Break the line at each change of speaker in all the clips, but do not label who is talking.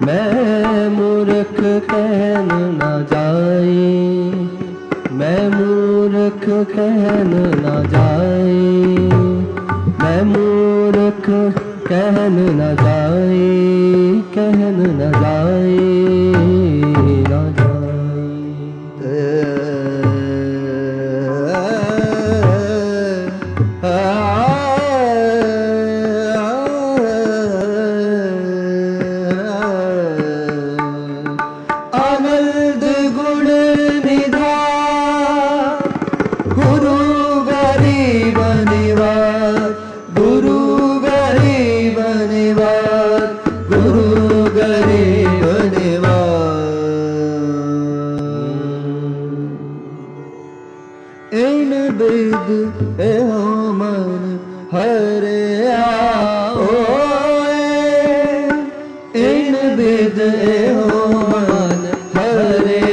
मैं मूर्ख कहन न जाए, मैं मूर्ख कहन न जाए, मैं मूर्ख कहन न जाए, कहन न जाए, न जाए। आनंद गुण निधान गुरु गरीब निवास, गुरु गरीब निवास, गुरु गरीब निवास। इन बिद एहो मन हरे आओए, इन बिद एहो मन हरे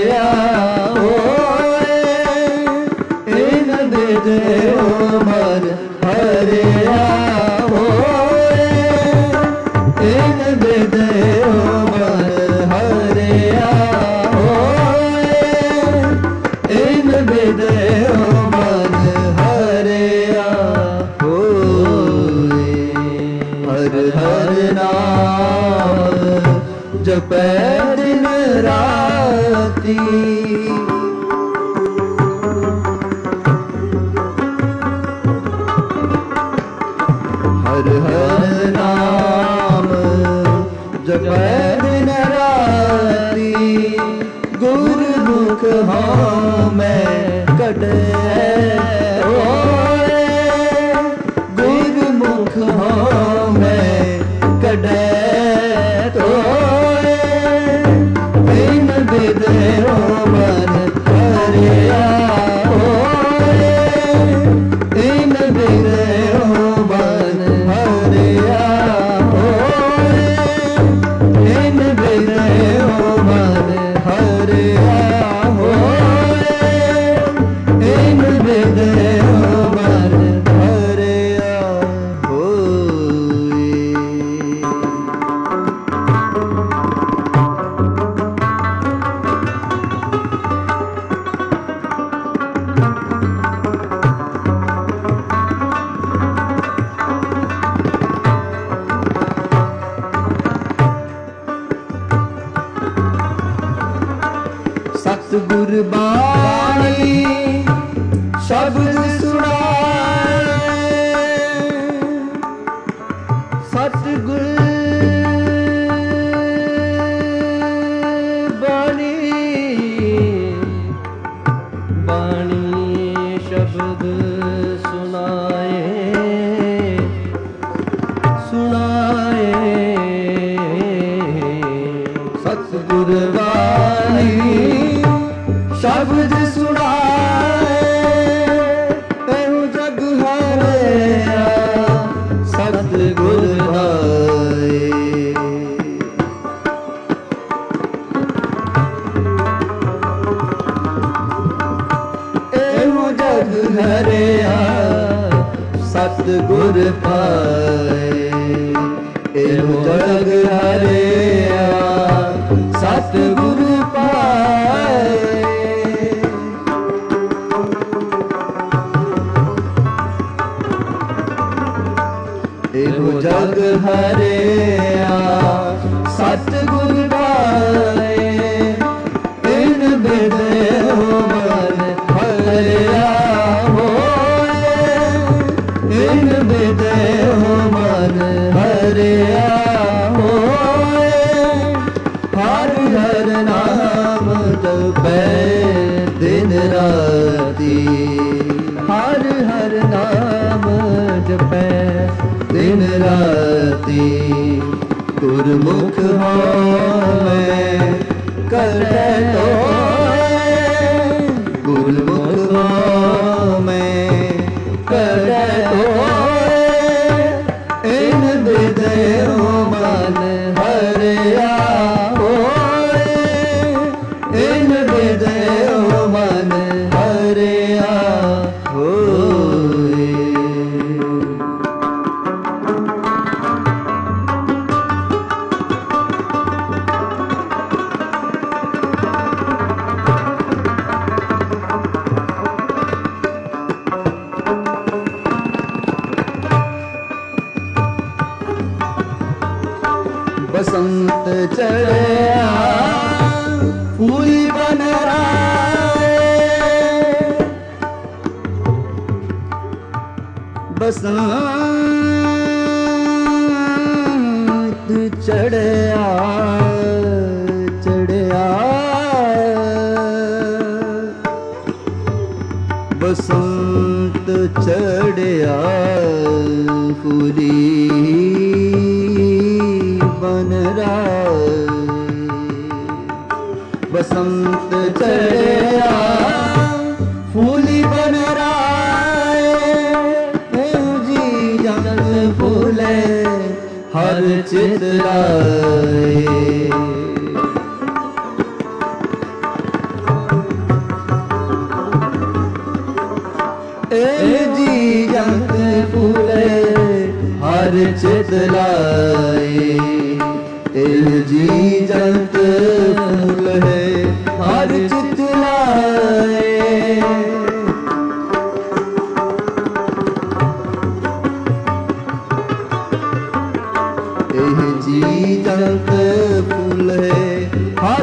आओए, इन बिद एहो मन हरे आओए, इन बिद एहो मन हरे आओए, इन बिद एहो मन हरे आओए। हर हर नाम जपै दिन राती, हर हर नाम जपै दिन राती, गुरमुख हाँ मैं कटे होए, गुरमुख हाँ मैं कटे तोए, इन बिद एहो मन हरे आओए, इन बिद एहो मन हरे आओए, इन बिद एहो मन हरे आओए, इन बिद एहो मन हरे आओए। सतगुर बाणी शब्द सुनाए, सतगुर बाणी बाणी शब्द सुनाए, सुनाए सतगुर बाणी शब्द सुनाए, एहु जग हरया सतगुर भाए। एहु जग हरया सतगुर पाए, एहु जग हरया सतगुर पाए। एहो जग हरया सतगुर पाए, इन बिद एहो मन हरया होए, इन बिद एहो मन हरया होए। हर हर नाम जपै दिन राती, हर हर नाम जपै दिन राती, गुरमुख हो चढ़या फूल बन बसंत चढ़या चढ़या बसंत चढ़या फूली बन बसंत चढ़या फूली बन फूले हर चितराए जी जंत फूले हर चितराए जी जंत फूल है हर चितराए जी जंत फूल है हर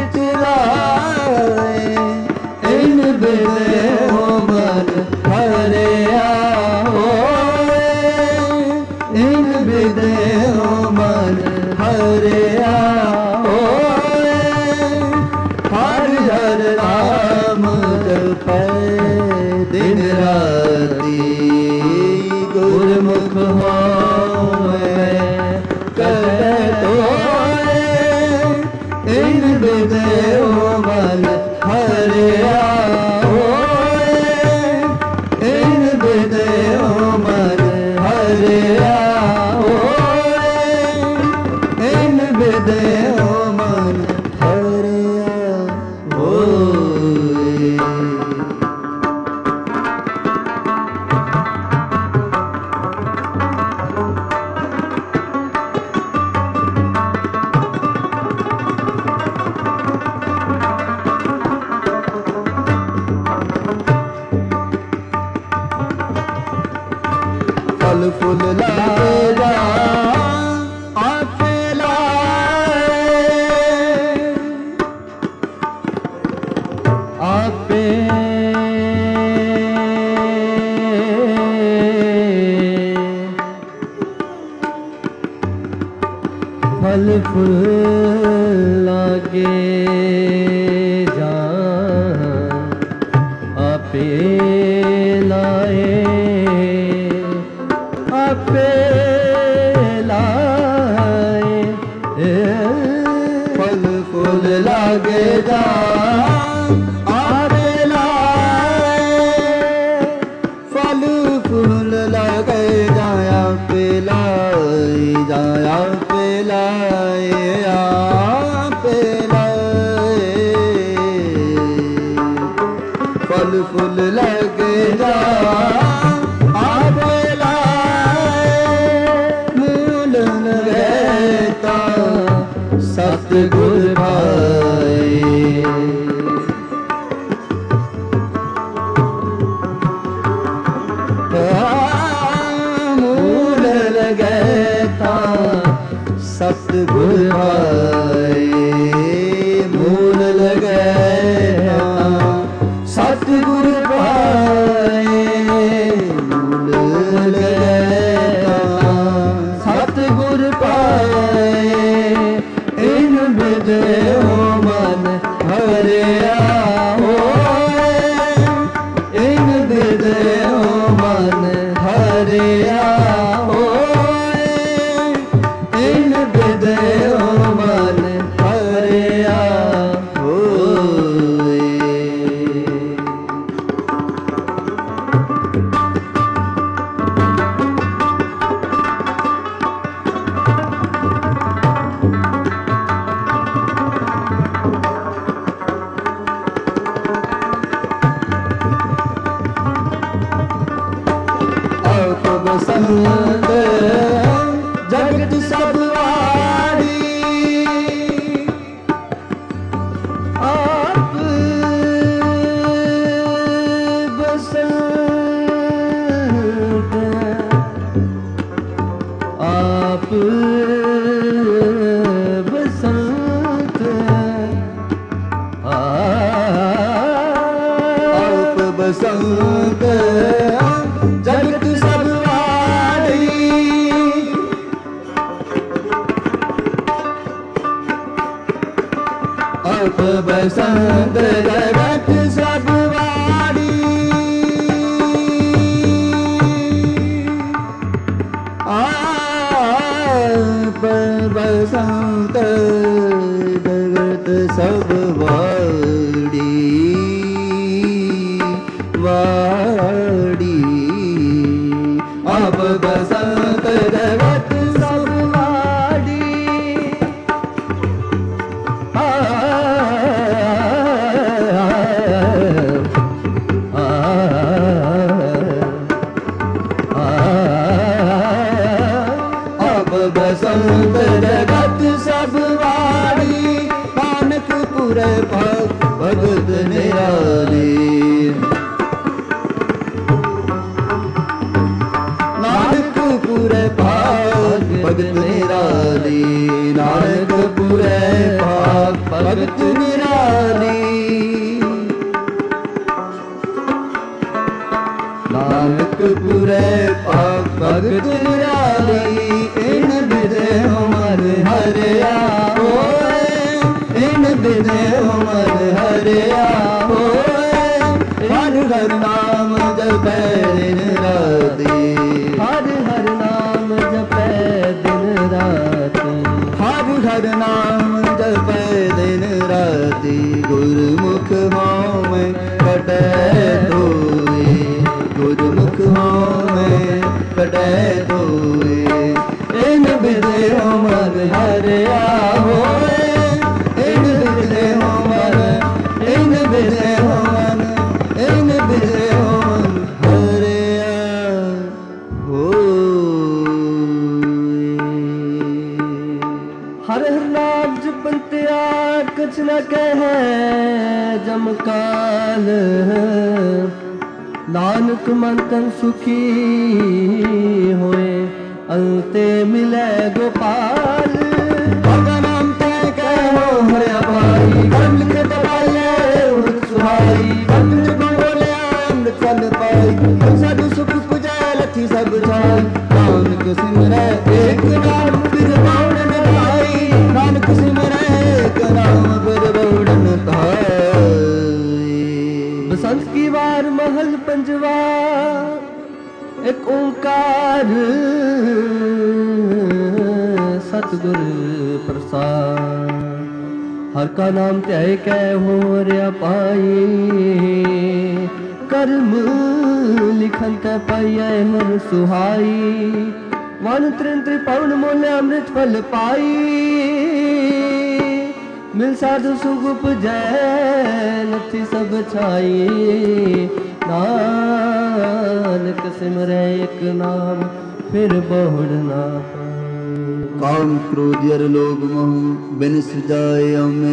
चितराए इन बिदे हो मन हरिया हो इन बिदे हो मन हरिया हो हर हर नाम जपै दिन राती गुरमुख होए करे तो इन बिदे मन हरिया हो इन बिदे मन हरिया हो इन बिदे मन हरिया हो फल फूल लागा आपे लाए आपे फल फूल लागे जा आपे लाए आपे लाए फल फूल लागे जा आपे लाए फल फूल लागे जाया पे लाए जाया पे लाए आपे लाए फल फूल लागे जा सतगुर भाए मूल लगे ता सतगुर भाए मूल लगे सतगुर भाए मूल लगे सतगुर पाए इन बिदे मन हरिया हो इन बिदे मन हरिया हो इन बिदे मन हरिया हो आप बसंत जगत सब वारी आप बसंत जगत सब वारी वारी आप बसंत जगत सब वारी बसंत जगत सब वारी नानकपुर भगत निराली नानकपुर भगत निराली नानकपुर भगत निराली नानकपुर भगत निराली इन बिदे उमर हरिया होए इन बिदे उमर हरिया होए हर हर नाम जपै दिन राती हर हर नाम जपै दिन राती हर हर नाम जपै दिन राती गुरमुख होवे कटै धोए गुरमुख होवे कटै धोए इन बिदे उमर हरिया होए इन बिदे उमर इन बिदे उमर इन बिदे उमर हरिया होए हर हर नाम जपंतिया कुछ न कहे जमकाल नानक मन तन सुखी होए अंते मिले गोपाल भगवान नाम ते कहो हरे भाई कर्म लिखे दबाइए उमृत सुहाई कर्म जुग बोले अमृत फल पाई साधु सुख पूजा लथी सब जाई नानक सिमरै एक नाम बिर बावड़न भाई नानक सिमरै एक नाम बिर बावड़न भाई बसंत की वार महल पंजवा एक ओंकार सतगुर प्रसाद हर का नाम त्याय कै हो रिया पाई कर्म लिखन तै पाइयै हर सुहाई वन त्रिंत्र पवन मोले अमृत फल पाई मिल साधु सुख उपजै लथी सब छाई नानक सिमरै एक नाम फिर बहुड़ ना काम क्रोध अर लोभ मोह बिन सजाए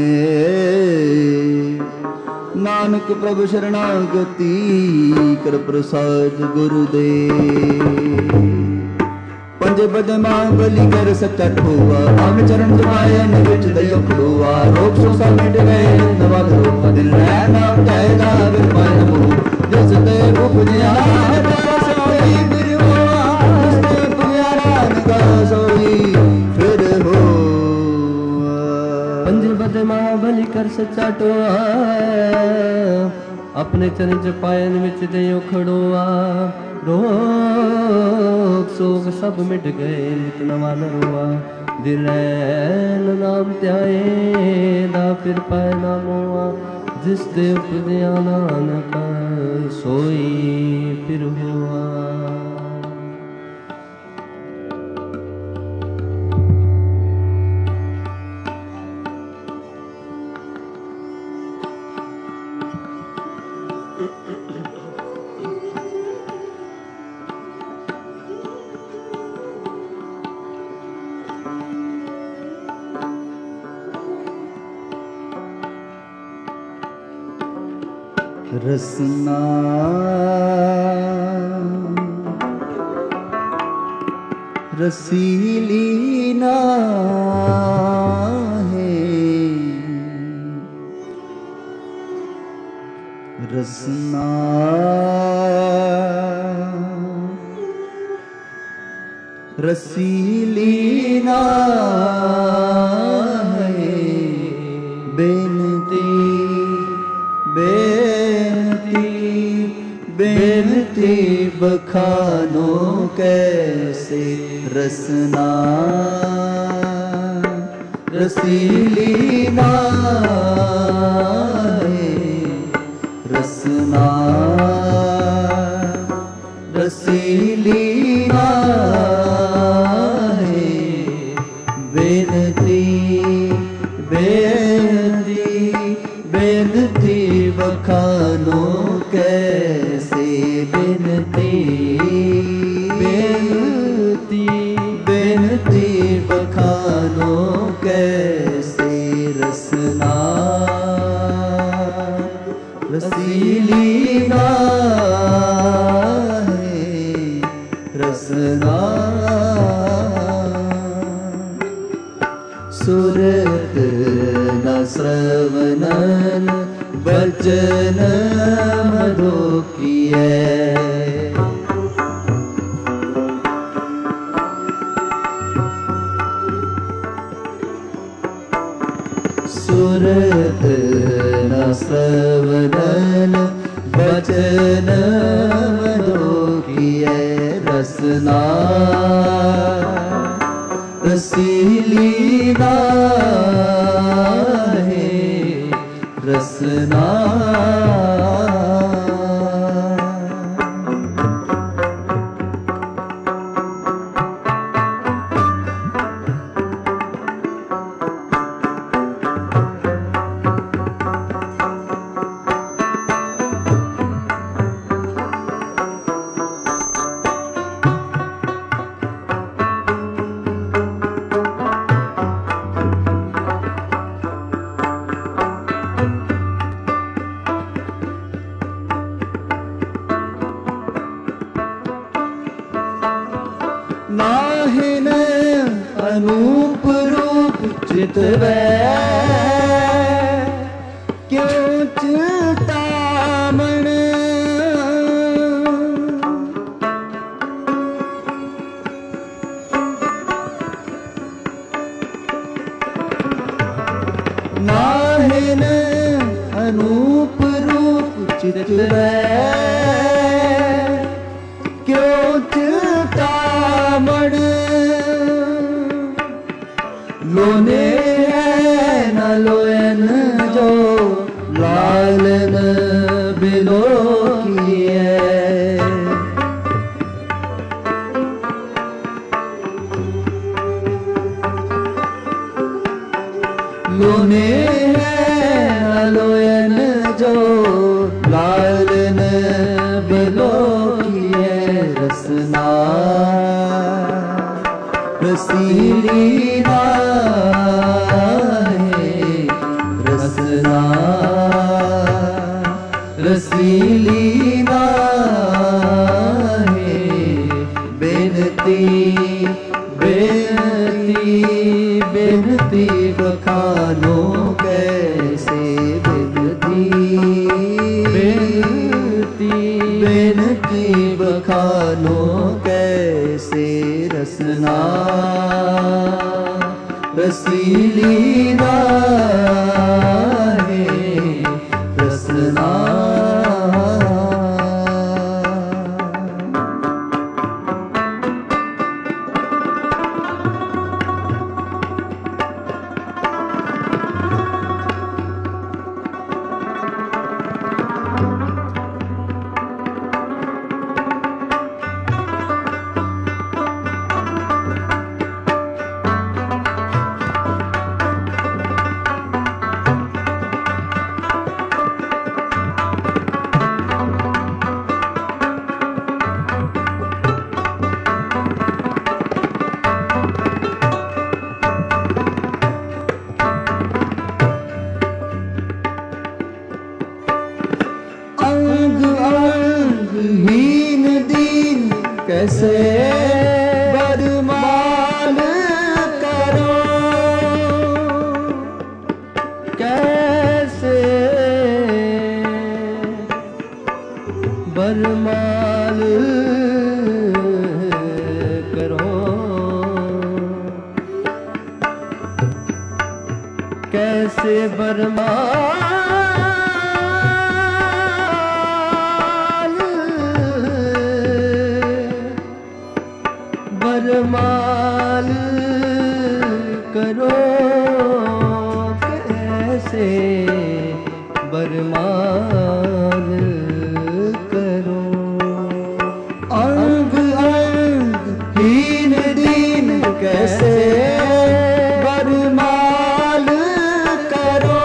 हमें नानक प्रभु शरणागति कर प्रसाद गुरुदेव पंजे बद मां बलि कर सच्चा ठोआ आम चरण जमाए न विच दयो खड़ोआ रोग सोसा मिट गए नवा रोग दिन रह नाम जाए ना बिन पाए नमो जिस ते उपजिया सोई फिर हुआ जिस ते पुजारा नगा सोई फिर हो पंजे बद मां बलि कर सच्चा ठोआ अपने चरण जपायन विच दयो खड़ोआ रोग सोग सब मिट गए नित नवा नरोआ दिल नाम त्याए दा फिर पाए नामोआ जिस दे उपदिया नानक सोई फिर हुआ रसना रसीली नाहे रसना रसीली नाहे बेन बेनती बेनती बेनती बखानो कैसे रसना रसीली नाहे रसना रसीली नाहे बेनती बेनती बेनती बखानो कैसे बेनती बेनती बेनती बखानो कैसे रसना रसीली नाहे रसना सुरत न श्रवणन वचन मधुकिए सुरत न श्रवणन वचन मधुकिए रसना रसीली नाहे रसना नाहिन अनूप रूप चितवै क्यों चितामण नाहिन अनूप रूप चितवै क्यों चितामण लोने न लोयन जो लालन बिलो किए लोने न लोयन जो लालन बिलो किए रसना रसीली नाहे रसना रसीली नाहे बेनती बेनती बेनती बखानो कैसे बेनती बेनती बेनती बखानो कैसे रसना रसीली नाहे रसना हीन दीन कैसे बदमाल करो कैसे बदमाल करो कैसे कैसे बरमाल बरमाल करो कैसे बरमाल करो अंग अंग हीन दीन कैसे बरमाल करो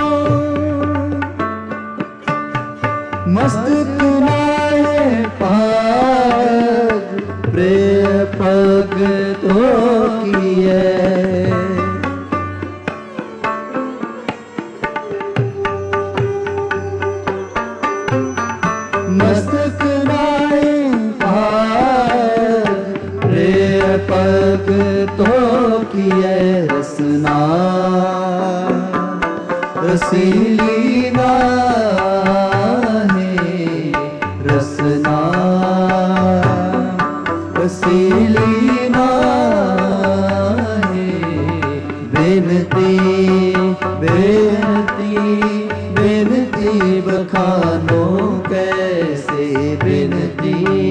मस्तक नाले पाग प्रिय पग तो किए मस्तक नाले पाग प्रिय पग तो किए रसना रसीली रसना रसीली बेनती बेनती बेनती बखानो कैसे बेनती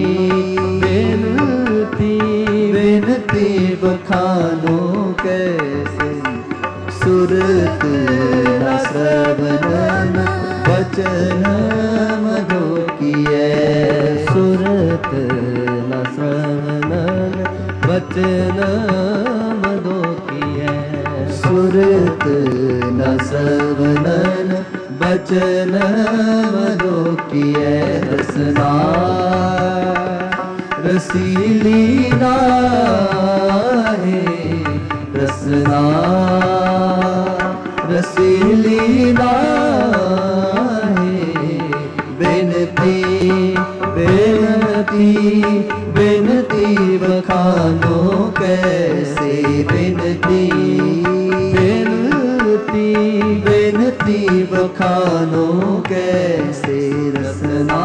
बेनती बेनती बखानो कैसे सुरत न श्रवणन वचन मधु किए सुरत न श्रवणन वचन मधु किए सुरत न श्रवणन वचन मधु किए रसना रसीली नाहे रसना रसीली नाहे बेनती बेनती बेनती बखानो कैसे बेनती बेनती बेनती बखानो कैसे रसना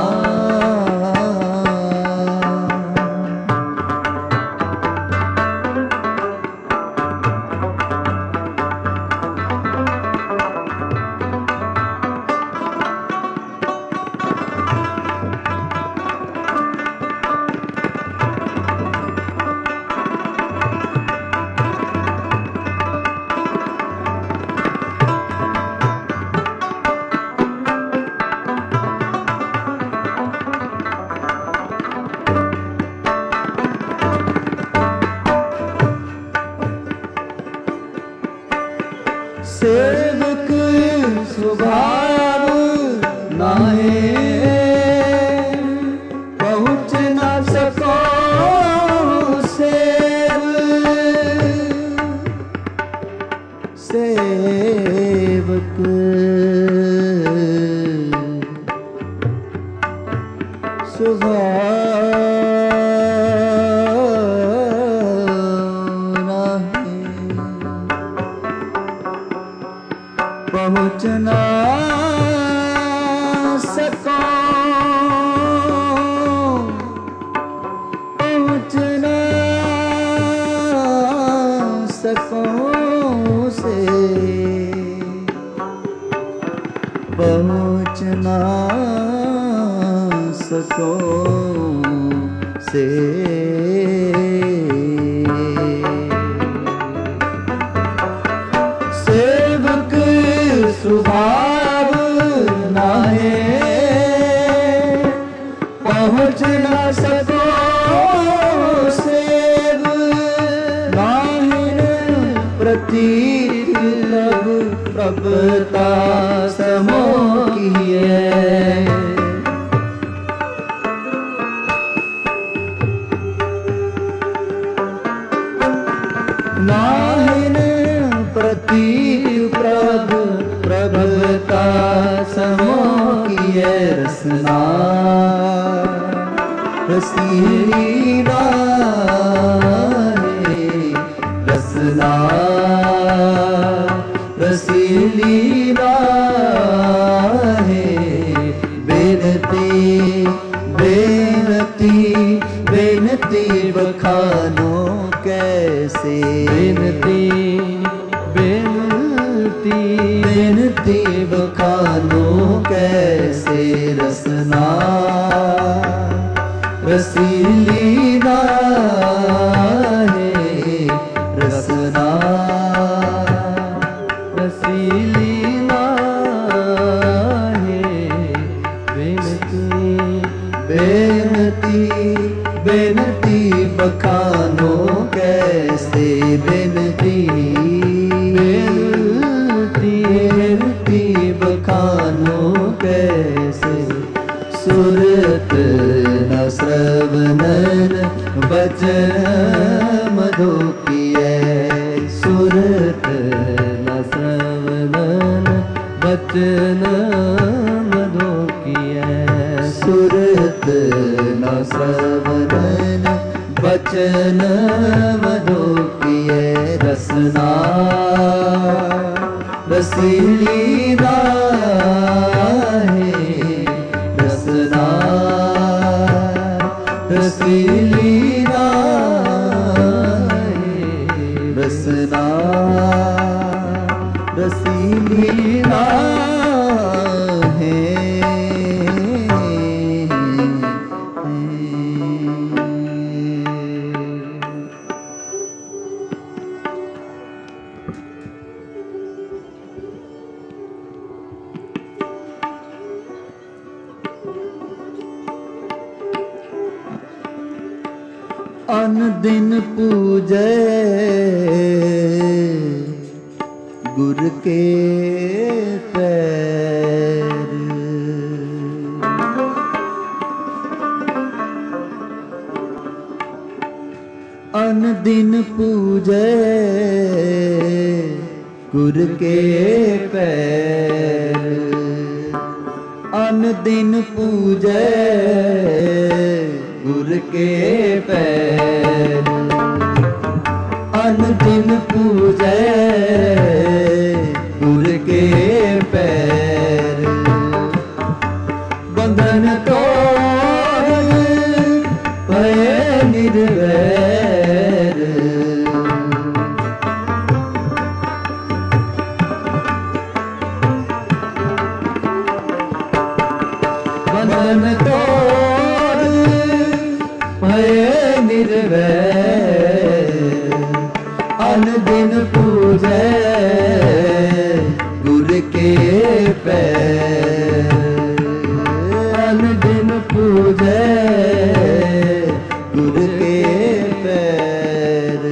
सेवक स्वभाव नाहे पहुँच न सको सेव सेवक पहुँच न सको पहुँच न सको से पहुँच न सको से स्वभाव नाहे पहुँच न सको सेव नाहिन प्रतीत प्रभु प्रभुता समो किए नाहिन प्रतीत प्रभु प्रभुता समो किए रसना रसीली रसना रसीली बेनती बेनती बेनती बखानो कैसे बेनती बेनती बेनती बखानो कैसे रसना, रसीली है रसना, रसीली है बेनती, बेनती बेनती बखानो कैसे बेनती, बेनती बखानो कैसे। सुरत न श्रवणन बचन मधु किए, सुरत न श्रवणन बचन मधु किए, सुरत न श्रवणन बचन मधु किए। रसना रसीली है रसना, रसीली है रसना, रसीली है। अन दिन पूजे गुर के पैर, अन दिन पूजे गुर के पैर, अन दिन पूजे गुर के पैर, अन दिन पूजे गुर के पैर। बंधन तोड़ भये निर्वैर, बंधन तोड़ भये निर्वैर। अन दिन पूजे गुर के पैर, अन दिन पूजे गुर के पैर।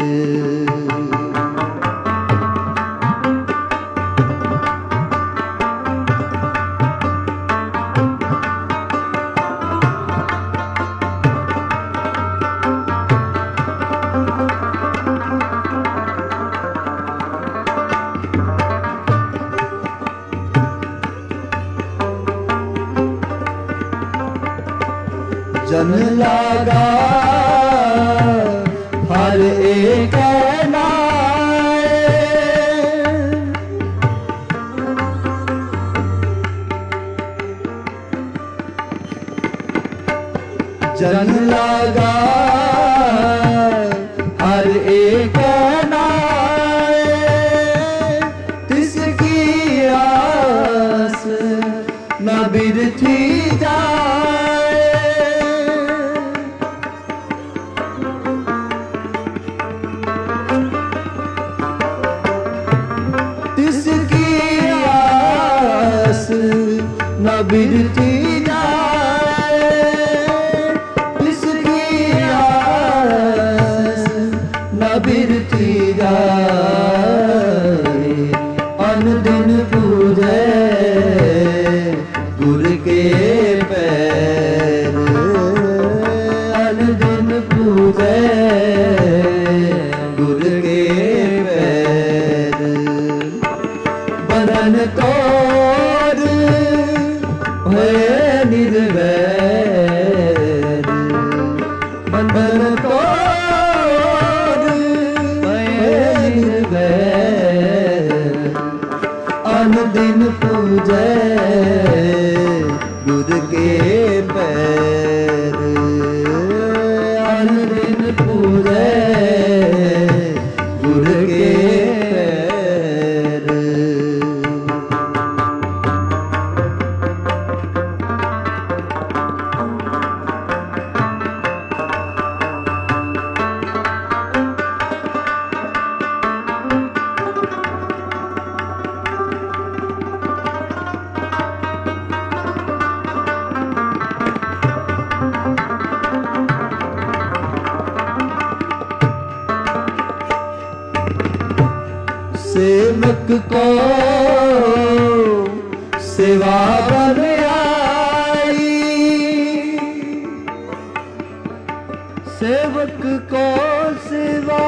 जन लागा हर एक नाए, जन लागा हर एक नाए। तिसकी आस न बिरथी जाए, तिसकी आस न बिरथी जाए, तिसकी आस न बिरथी जाए। अन दिन पूजे गुर के पैर, अन दिन पूजे गुर के पैर। बंधन तोड़ भये निर्वैर, बंधन तोड़ भये निर्वैर। अन दिन पूजे गुर के पैर, अन दिन पूजे गुर के पैर। सेवक को सेवा बन आई, सेवक को सेवा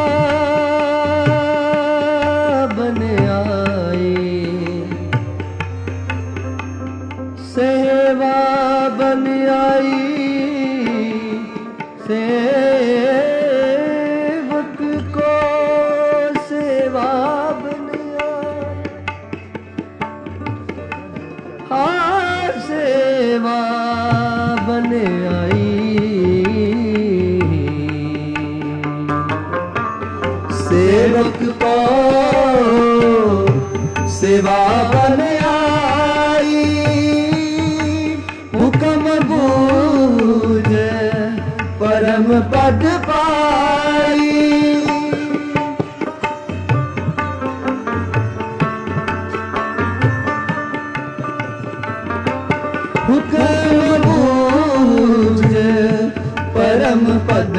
बन आई, सेवा बन आई, सेवक को सेवा बन आई, हाँ सेवा बन आई, सेवक को सेवा बन आई, हुक्म बूझे परम पद पाई, हुक्म बूझे परम पद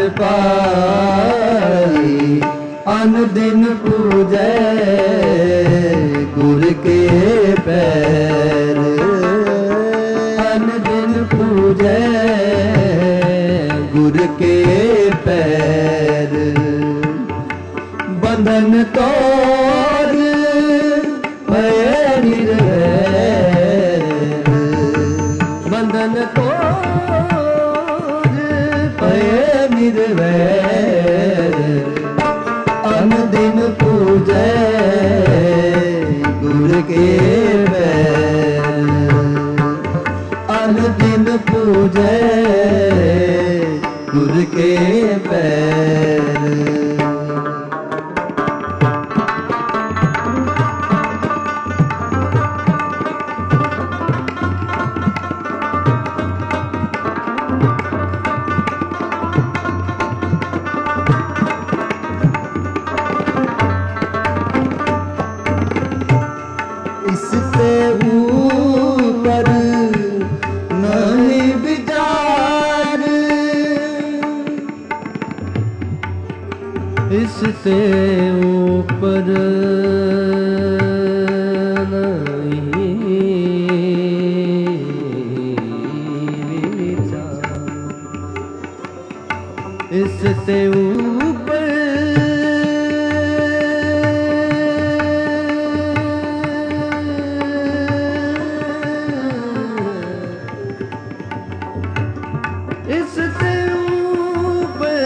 पाई, अन दिन पूजे गुर के पैर, अन दिन पूजे गुर के पैर, बंधन तोड़ भय निर्वैर, बंधन तोड़ भय निर्वैर, अन दिन पूजे गुर के पैर, अन दिन पूजे गुर के पैर। इससे ऊपर नहीं विचार, इससे ऊपर नहीं विचार, इससे ऊपर इससे ऊपर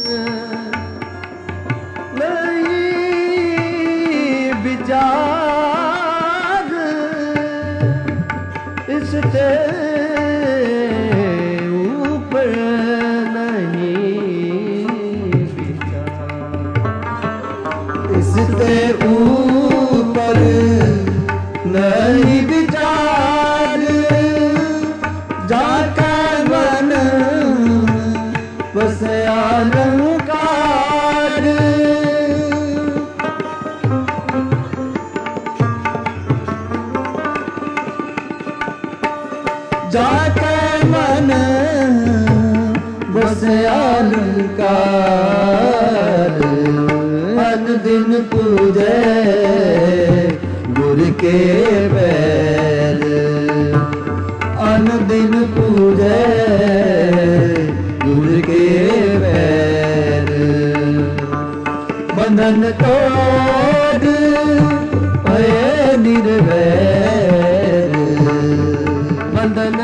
नहीं विचार, इससे ऊपर नहीं विचार, इससे ऊपर नहीं विचार, जाकर मन बस अलंकार, जाकर मन बस अलंकार, अन दिन पूजे गुर के पैर, अन दिन पूजे गुर के पैर, बंधन तोड़ भय निर्वैर, बंधन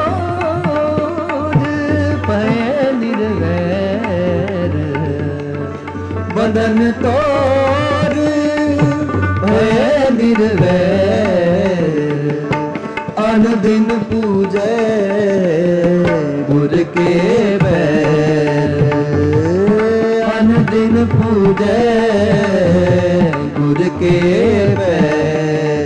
तोड़ भय निर्वैर, बंधन तोड़ भय निर्वैर, अन दिन पूजे गुर के पैर, अन दिन पूजे गुर के पैर।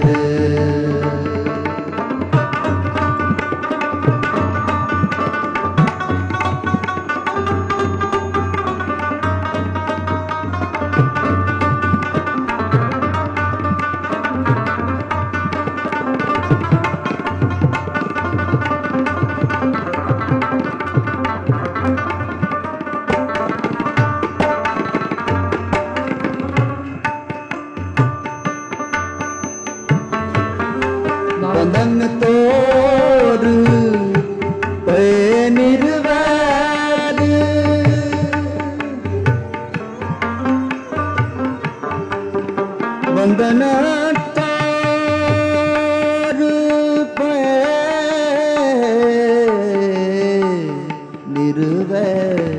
बंधन तोड़ पे निर्वैर, बंधन तोड़ पे निर्वैर,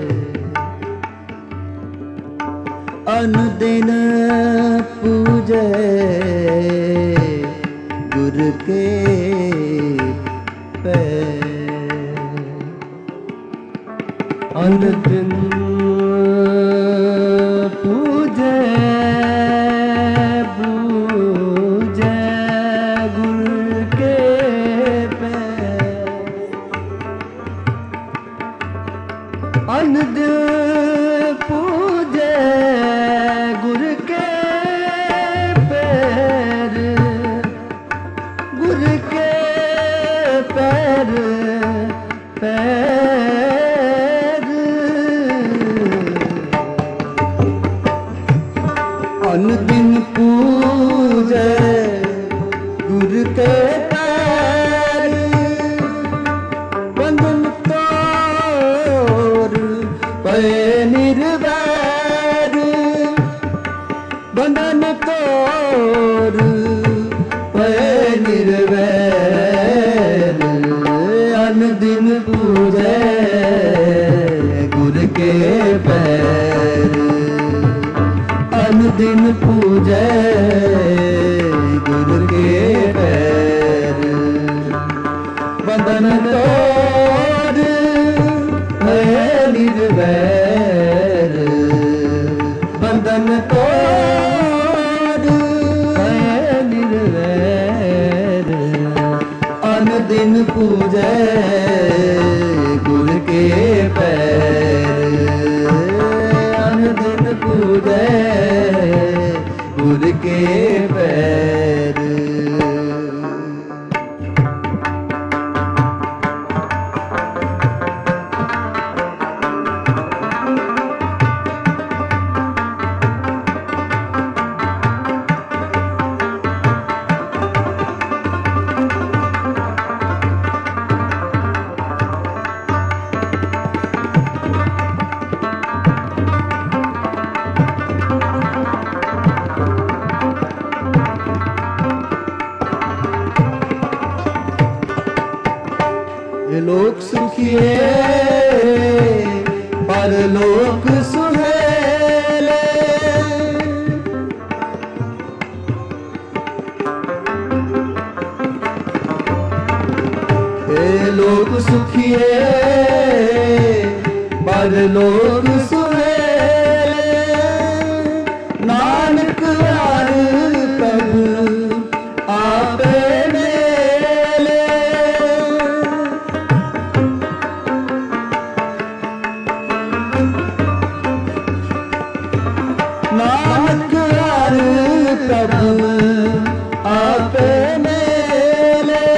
अनुदिन पूजे गुरु के पैर, अनुदिन पूजे पूजे गुरु के पैर, अनुदिन पूजे गुरु के पैर, गुरु के पैर पैर, अनुदिन पूजे गुरु के पैर, बंधन तोड़ पे निर्वैर, बंधन तोड़ पे निर्वैर, अनुदिन पूजे गुरु के पैर, अनुदिन पूजे गुरु के पैर, बंधन तोड़ पे निर्वैर, बंधन तोड़ पे निर्वैर, अनुदिन पूजे गुरु के पैर, अनुदिन पूजे गुरु के पैर। लोक सुखिए परलोक सुहेले, हे लोक सुखिए परलोक सुहेले, नानक हर प्रभु आपे नानक हर प्रभु आपे मेले,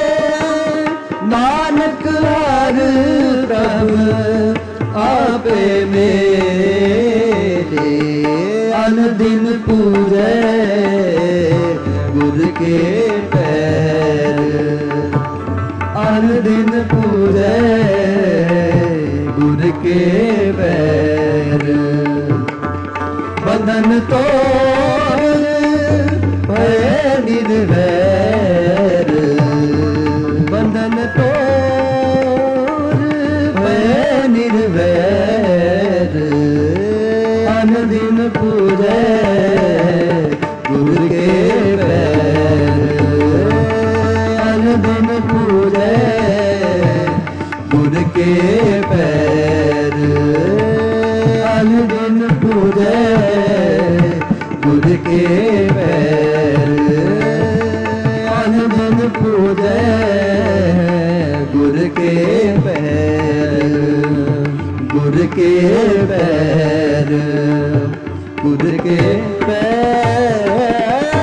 नानक हर प्रभु आपे मेले, अनुदिन पूजे गुरु के पैर, अनुदिन पूजे गुरु के पैर, बंधन तोड़ पे निर्वैर, बंधन तोड़ पे निर्वैर, अनुदिन पूजे गुरु के पैर, अनुदिन पूजे गुरु के पैर, अनुदिन पूजे गुरु के पैर, अनुदिन पूजे गुरु के पैर, गुरु के पैर, गुरु के पैर।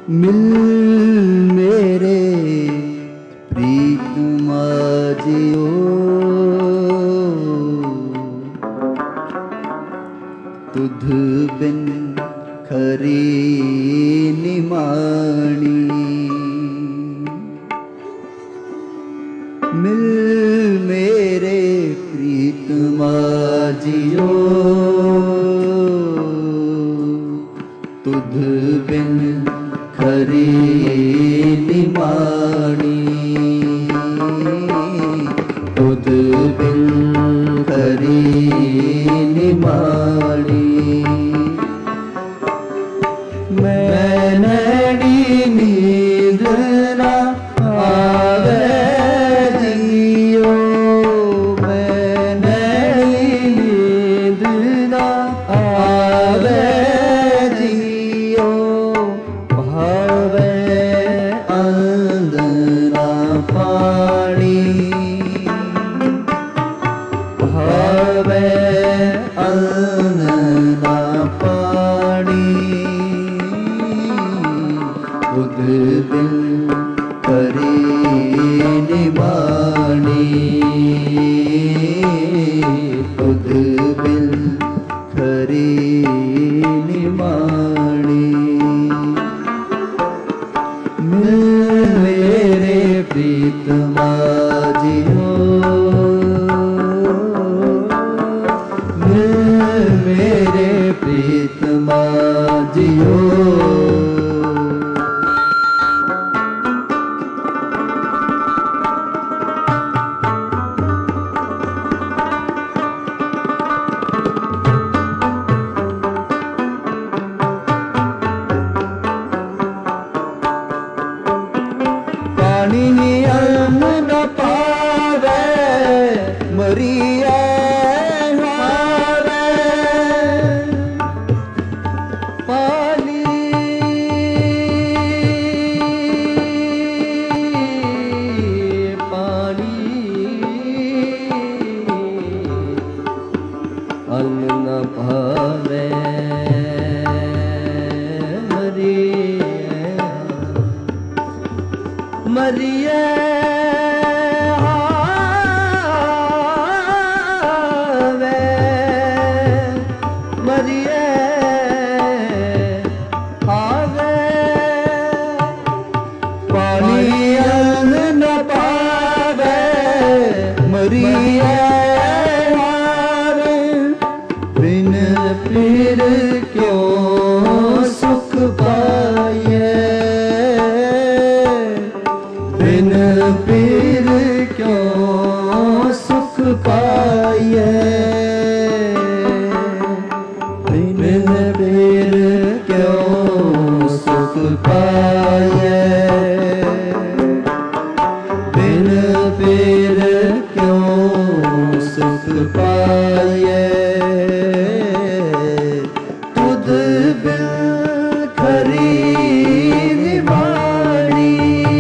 मिल मेरे प्रीतमा जियो, तुध बिन खरी निमाणी। मिल मेरे प्रीतमा जियो, तुध बिन खरी निमाणी। तुध बिन खरी निमाणी। मैं नैनी नींद ना आवे जियो, मैं नैनी नींद ना आवे जियो, भावे अंदना पानी, भावे अंदना पानी। तुध बिन खरी निमाणी, तुध बिन खरी निमाणी। मिल मेरे प्रीतमा जियो, मिल मेरे प्रीतमा जियो। पानी नियम न पावे मरिया हावे, पानी पानी अन्न न पावे मरिए हावे, मरिए हावे। पानी अन्न न पावे मरिए हावे, बिन पीर क्यों सुख पाए, बिन पीर क्यों सुख पाए, बिन पीर क्यों सुख पाए, बिन पीर क्यों सुख पाए। तुध बिन खरी निमाणी,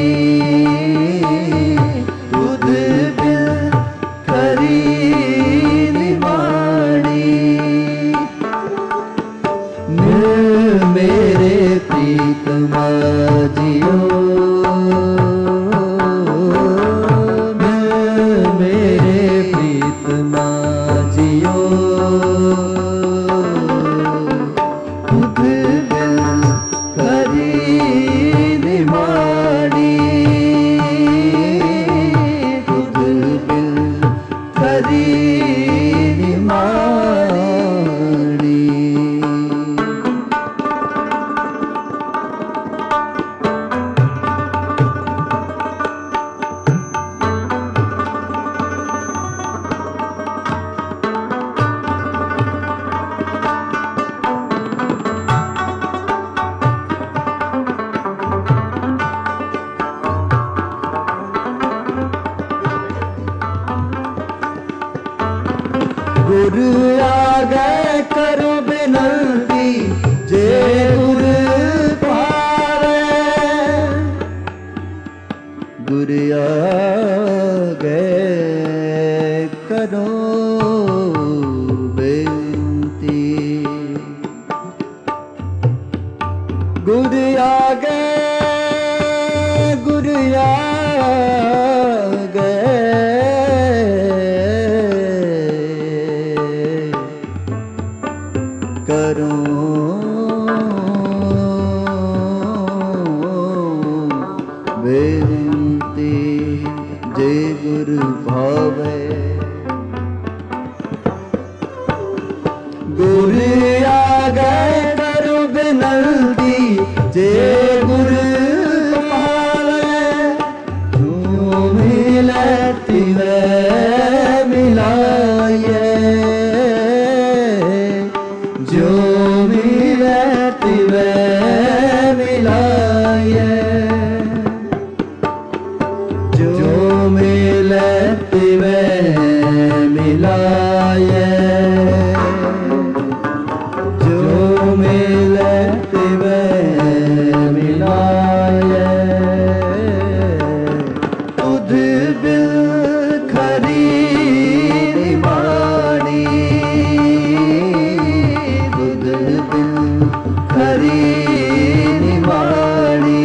तुध बिन खरी निमाणी। मिल मेरे प्रीतमा जियो, मिल मेरे प्रीतमा जियो, तुध बिन खरी निमाणी, तुध बिन खरी निमाणी। गुर आगे करो बिनती जे गुर पावे, गुर आगे करो बेनती, गुर आगे भावे। गुर आगे करो बिनती जे गुर पावे, जो मिले तिवे मिलाए, जो मिले तिवे मिलाए, जो मिले तिवे मिलाए, जो मिले तिवे मिलाए। तुध बिल खरी निमाणी, तुध बिल खरी निमाणी,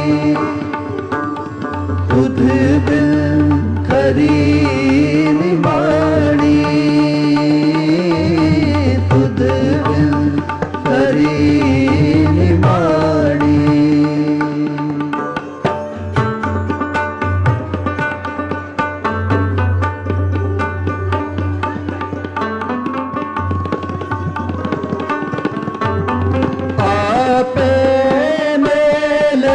तुध बिल खरी निमाणी, तुध बिल खरी निमाणी। आपे मेल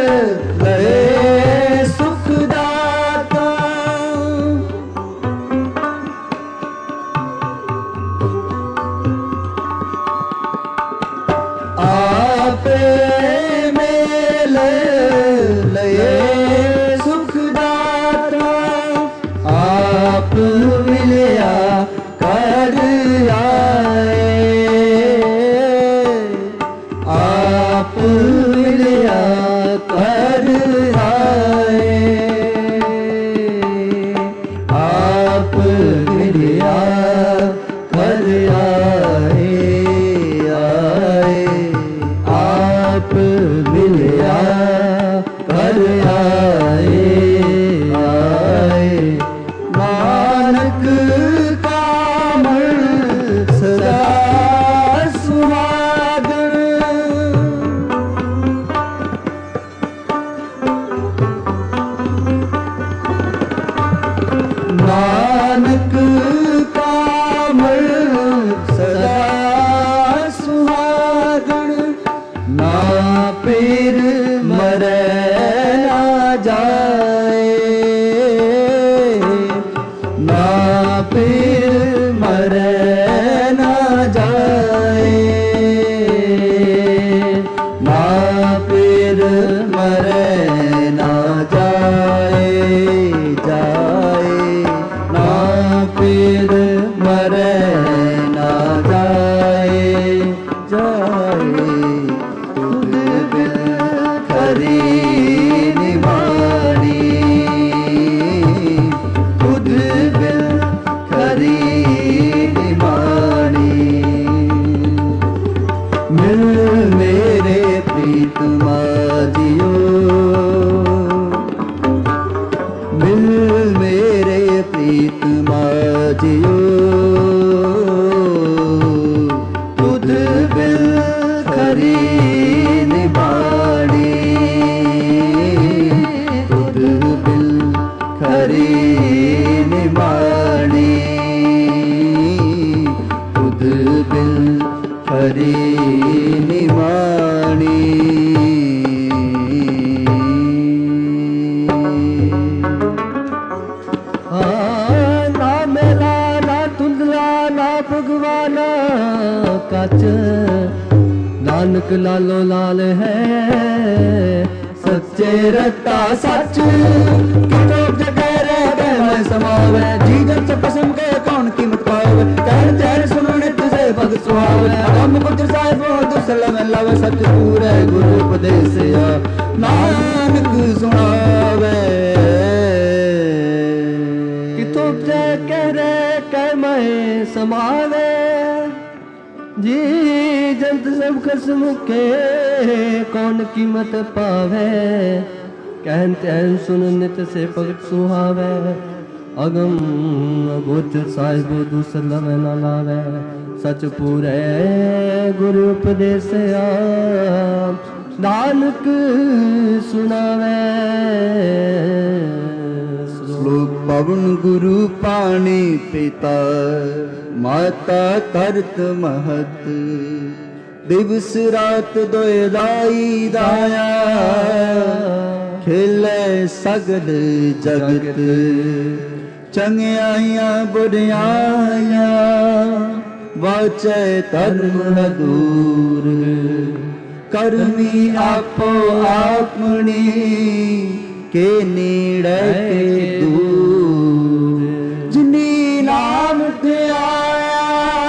लए सुख दाता, आपे मेल लए सुख दाता, आप मिलिया कर आए, आप मिलिया कर आए, आप मिलिया कर आए, आए, आप मिलिया कर आए, आए। नानक कामल सदा सुहागन, नानक कामल सदा सुहागन, ना पीर मरे ना जाए, ना पीर मरे ना जाए, ना पीर मरे ना जाए, जाए, ना पीर मरे ना जाए, जाए। तुध बिल खरी निमाणी, तुध बिल खरी निमाणी। मिल मेरे प्रीतमा जियो, मिल मेरे प्रीतमा जियो, तुध बिल खरी निमाणी, तुध बिल खरी निमाणी, तुध बिल खरी निमाणी। ना मेला ना धुंधला ना भगवाना कच, नानक लालो लाल है सच्चे रत्ता सच। कितो जगह रह गए मैं समावे, जी जन से कसम के कौन कीमत पावे, कहन चैन सुनने तुझे भग सुहावे। हम पुत्र साहिब दुसला में लावे, सच पूरे गुरु उपदेश नानक सुनावे। कितो जगह रह गए मैं समावे, जी जंत सब खसम के कौन कीमत पावे, कहन तैन सुन नित से भगत सुहावे। अगम गोचर साहिब दूसरा में न लावे, सच पूरे गुरु उपदेश नानक सुनावे। ਲੋਕ ਪਵਨ ਗੁਰੂ ਪਾਣੀ ਪਿਤਾ ਮਾਤਾ ਧਰਤ ਮਹਤ ਦਿਵਸ ਰਾਤ ਦੋਇ ਦਾਈ ਦਾਇਆ ਖੇਲੇ ਸਗਲ ਜਗਤ ਚੰਗਿਆਈਆਂ ਬੁਢਿਆਈਆਂ ਵਾਚੈ ਧਰਮ ਹਦੂਰ ਕਰਮੀ ਆਪੋ ਆਪਣੀ ਕੇ ਨੀੜੇ ਕੇ ਦੂਰ ਜਿਨੀ ਨਾਮ ਤੇ ਆਇਆ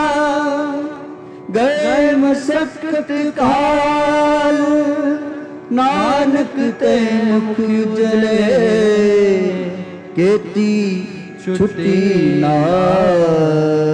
ਗਏ ਮਸਕਤ ਕਾਲ ਨਾਨਕ ਤੇ ਮੁਖ ਉਜਲੇ ਕੀਤੀ ਛੁੱਟੀ ਨਾਲ